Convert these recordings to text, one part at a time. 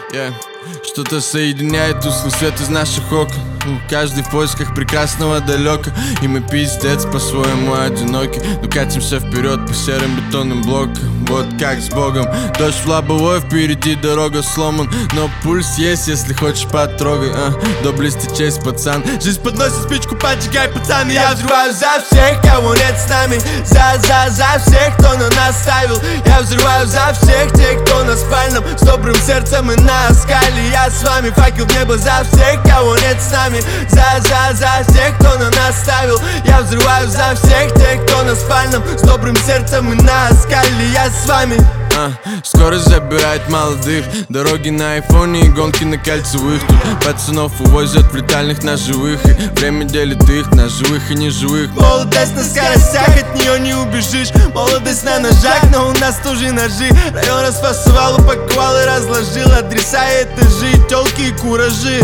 Что-то соединяет тусклый свет из наших окон. Каждый в поисках прекрасного далека. И мы пиздец по-своему одиноки, но катимся вперед по серым бетонным блокам. Вот как с Богом. Дождь в лобовой, впереди дорога сломан, но пульс есть, если хочешь потрогай. Доблести честь, пацан. Жизнь подносит спичку, поджигай, пацан. И я взрываю за всех, кого нет с нами. За всех, кто на нас ставил. Я взрываю за всех тех, кто на спальном, с добрым сердцем и на скале. Я с вами, факел в небо за всех, кого нет с нами. За всех, кто на нас ставил. Я взрываю за всех тех, кто на спальном, с добрым сердцем и на скале. Я с вами. Скорость забирает молодых, дороги на айфоне и гонки на кольцевых. Тут пацанов увозят в летальных на живых, и время делит их на живых и неживых. Молодость на скоростях, от нее не убежишь. Молодость на ножах, но у нас тоже ножи. Район расфасовал, упаковал и разложил адреса и этажи, тёлки и куражи.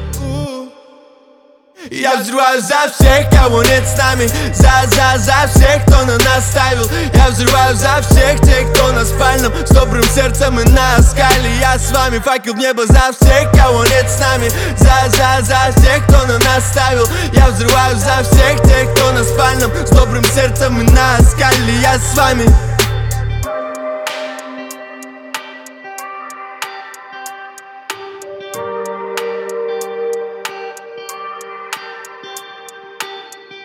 Я взрываю за всех, кого нет с нами. За всех, кто на нас ставил. Я взрываю за всех тех, кто на спальном, с добрым сердцем и на скале. Я с вами, факел в небо за всех, кого нет с нами. За всех, кто на нас ставил. Я взрываю за всех тех, кто на спальном, с добрым сердцем и на скале. Я с вами.